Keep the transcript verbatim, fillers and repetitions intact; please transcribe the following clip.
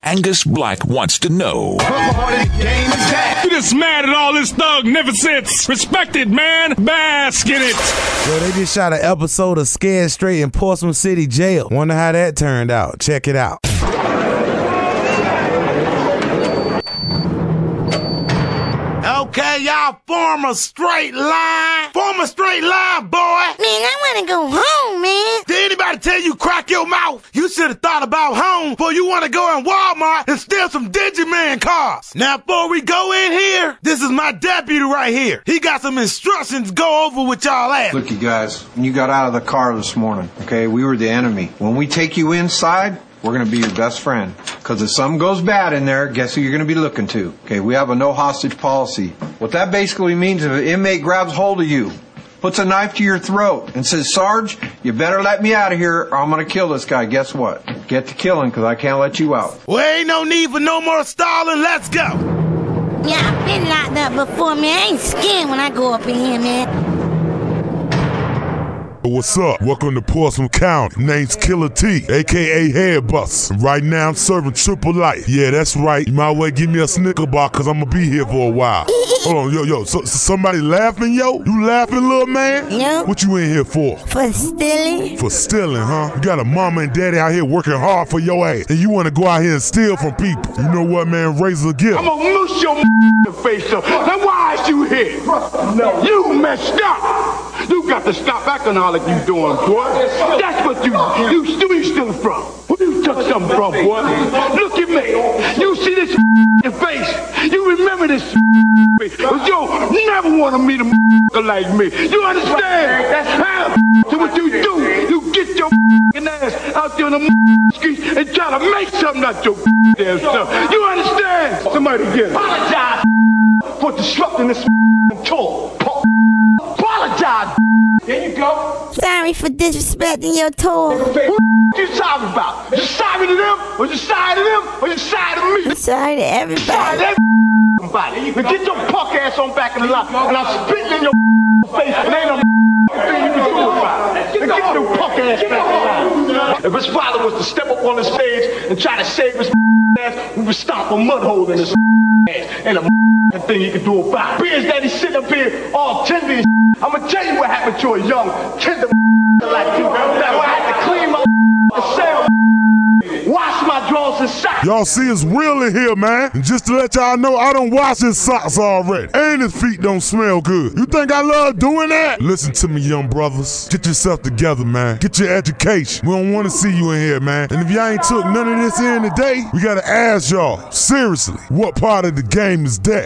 Angus Black wants to know. You just mad at all this thug-nificence. Respect it, man. Bask in it. Yo, they just shot an episode of Scared Straight in Portsmouth City Jail. Wonder how that turned out. Check it out. Okay, y'all form a straight line. Form a straight line, boy. Man, I want to go home, man. Did anybody tell you crack your mouth? You should have thought about home before you want to go in Walmart and steal some Digiman cars. Now, before we go in here, this is my deputy right here. He got some instructions to go over with y'all ass. Look, you guys, when you got out of the car this morning, okay, we were the enemy. When we take you inside, we're going to be your best friend. Because if something goes bad in there, guess who you're going to be looking to? Okay, we have a no hostage policy. What that basically means is if an inmate grabs hold of you, puts a knife to your throat, and says, Sarge, you better let me out of here or I'm going to kill this guy. Guess what? Get to killing because I can't let you out. Well, ain't no need for no more stalling. Let's go. Yeah, I've been locked up before, man. I ain't scared when I go up in here, man. What's up? Welcome to Portsmouth County. Name's Killer T, a k a. Headbust. Right now I'm serving triple life. Yeah, that's right. You might well give me a Snicker bar because I'm going to be here for a while. Hold on, yo, yo. So, so somebody laughing, yo? You laughing, little man? No. What you in here for? For stealing. For stealing, huh? You got a mama and daddy out here working hard for your ass, and you want to go out here and steal from people. You know what, man? Raise a gift. I'm gonna moosh your face up. Now why is you here? No. You messed up. You got to stop acting all like you doing, boy. That's what you, you, you, you stealing from. Who you took something from, boy? Look at me. You see this in your face. You remember this face. But you never want to meet a like me. You understand? That's how. So what you do, you get your ass out there on the streets and try to make something out your damn stuff. You understand? Somebody get it. Apologize for disrupting this tour. Apologize. There you go. Sorry for disrespecting your tour. What you talking about? You sorry to them, or you sorry to them, or you sorry to me? I'm sorry to everybody. Sorry to everybody. Now get your punk ass on back in the line, and I'm spitting in your face, and ain't no thing you can do about it. Now get your punk ass back in the line. If his father was to step up on the stage and try to save his ass, we would stomp a mud hole in his ass. Ain't a thing he can do about it. Being that he's sitting up here all tender and I'm gonna tell you what happened to a young, tender like you. That I had to clean my cell, wash my drawers and socks. Y'all see it's real in here, man. And just to let y'all know, I done washed his socks already. And his feet don't smell good. You think I love doing that? Listen to me, young brothers. Get yourself together, man. Get your education. We don't want to see you in here, man. And if y'all ain't took none of this in today, we gotta ask y'all, seriously, what part of the game is that?